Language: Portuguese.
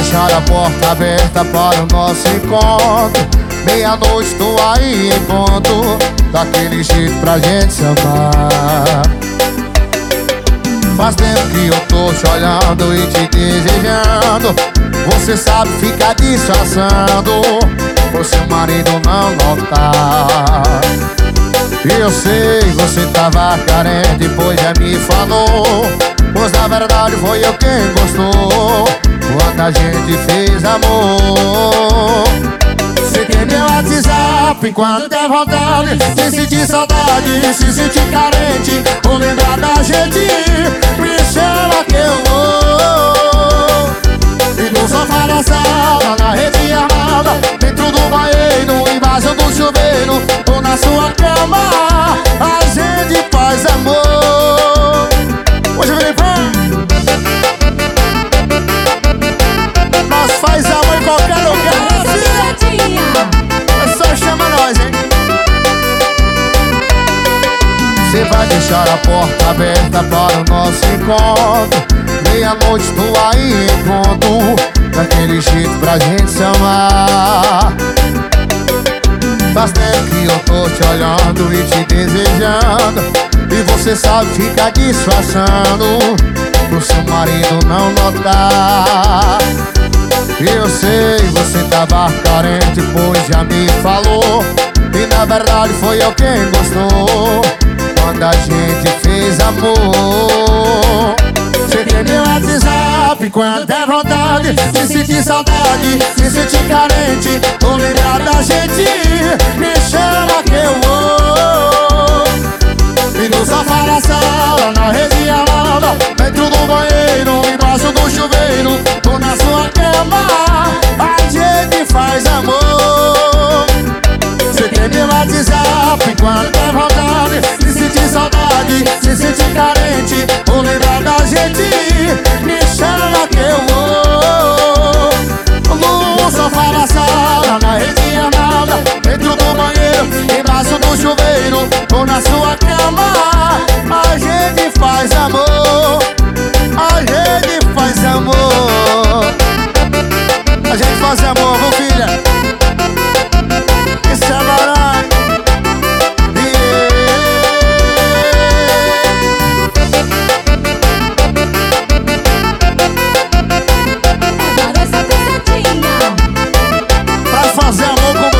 deixar a porta aberta para o nosso encontro. Meia-noite tô aí em ponto, daquele jeito pra gente se amar. Faz tempo que eu tô te olhando e te desejando. Você sabe ficar disfarçando, por seu marido não notar. Eu sei, você tava carente, pois já me falou. Pois na verdade foi eu quem gostou, quando a gente fez amor. Você tem meu WhatsApp quando der vontade, se sentir saudade, se sentir carente, ou lembrar da gente, me chama que eu vou. E no sofá da sala, na rede armada, dentro do banheiro, embaixo do chuveiro, ou na sua cama, a gente faz amor. Hoje eu virei fã. Nós faz amor em qualquer lugar. É só chamar nós, hein? Você vai deixar a porta aberta para o nosso encontro. Meia-noite tô aí em ponto, daquele jeito pra gente se amar. Faz tempo que eu tô te olhando e te desejando, e você sabe ficar disfarçando, pro seu marido não notar. Eu sei, você tava carente, pois já me falou. E na verdade foi eu quem gostou, quando a gente fez amor. Você tem meu WhatsApp quando der vontade, se sentir saudade, se sentir carente, ou lembrar da gente, me chama que eu vou. E no sofá da sala, na rede armada, dentro do banheiro, embaixo do chuveiro, ou na sua cama, a gente faz amor. Você tem meu WhatsApp quando der vontade, se sentir saudade, se sentir carente, ou lembrar da gente, me chama que eu vou. No sofá da sala, na rede armada, dentro do banheiro, embaixo do chuveiro, ou na sua cama, a gente faz amor. A gente faz amor. A gente faz amor, viu, filha? Isso é barulho. Agora essa pesadinha. Pra fazer amor com